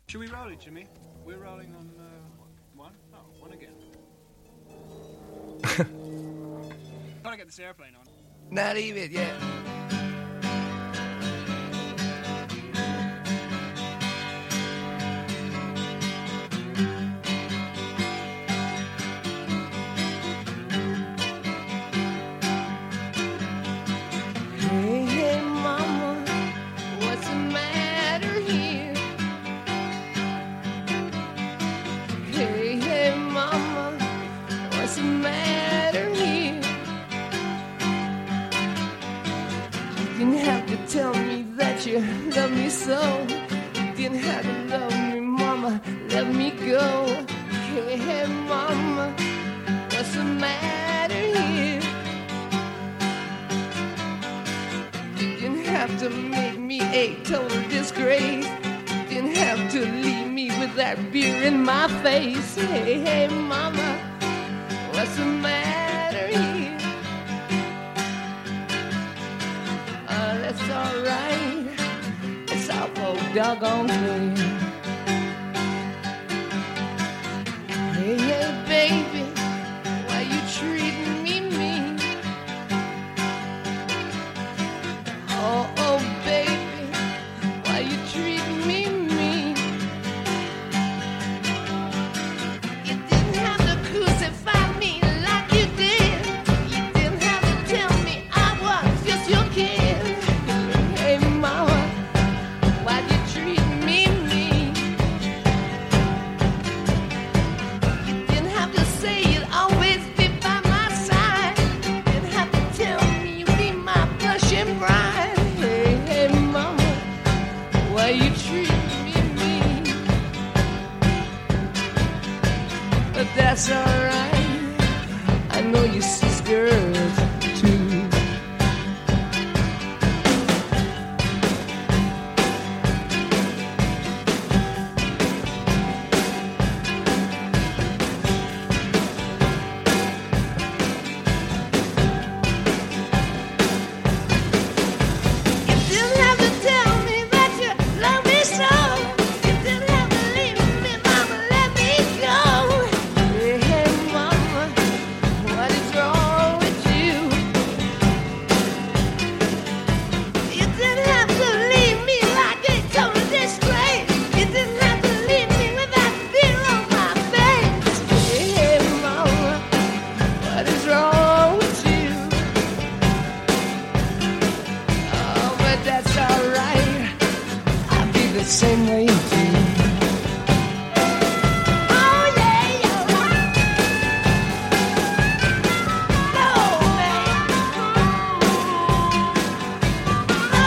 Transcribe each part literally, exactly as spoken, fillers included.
Should we roll it, Jimmy? We're rolling on uh, one? Oh, one again. Gotta get this airplane on. Not even, yeah. Hey, hey, mama, what's the matter here? Hey, hey, mama, what's the matter here? You didn't have to tell me that you love me so. You didn't have to love me, mama, let me go. Hey, hey, mama, what's the matter here? Have to make me a total disgrace. Didn't have to leave me with that beer in my face. Hey, hey, mama, what's the matter here? Uh, that's alright. It's awful doggone clear. Hey, hey, baby, why you treating me mean? Oh, oh, baby, why you treating me mean? You didn't have to crucify me like you did. You didn't have to tell me I was just your kid. Hey, mama, why you treating me mean? You didn't have to say you'd always be by my side. You didn't have to tell me you'd be my blushing bride. Why you treat me mean? But that's alright. I know your sisters too. Same way you do. Oh yeah, yeah. No, baby. Oh.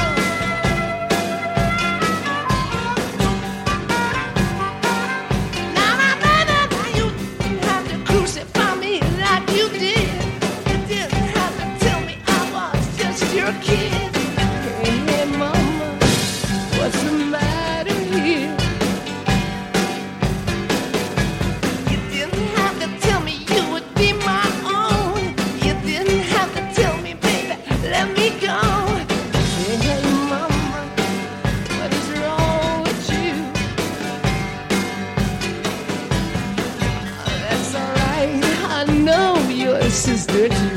Now, now, baby, you didn't have to crucify me like you did. You didn't have to tell me I was just your kid. Hey, hey, mama, what's the matter here? You didn't have to tell me you would be my own. You didn't have to tell me, baby, let me go. Hey, hey, mama, what is wrong with you? Oh, that's alright, I know you're a sister too.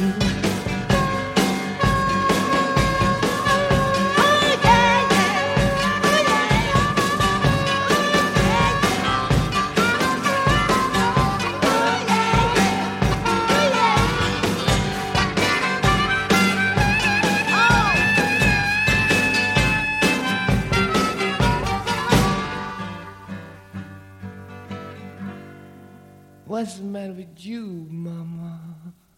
What's the matter with you, mama?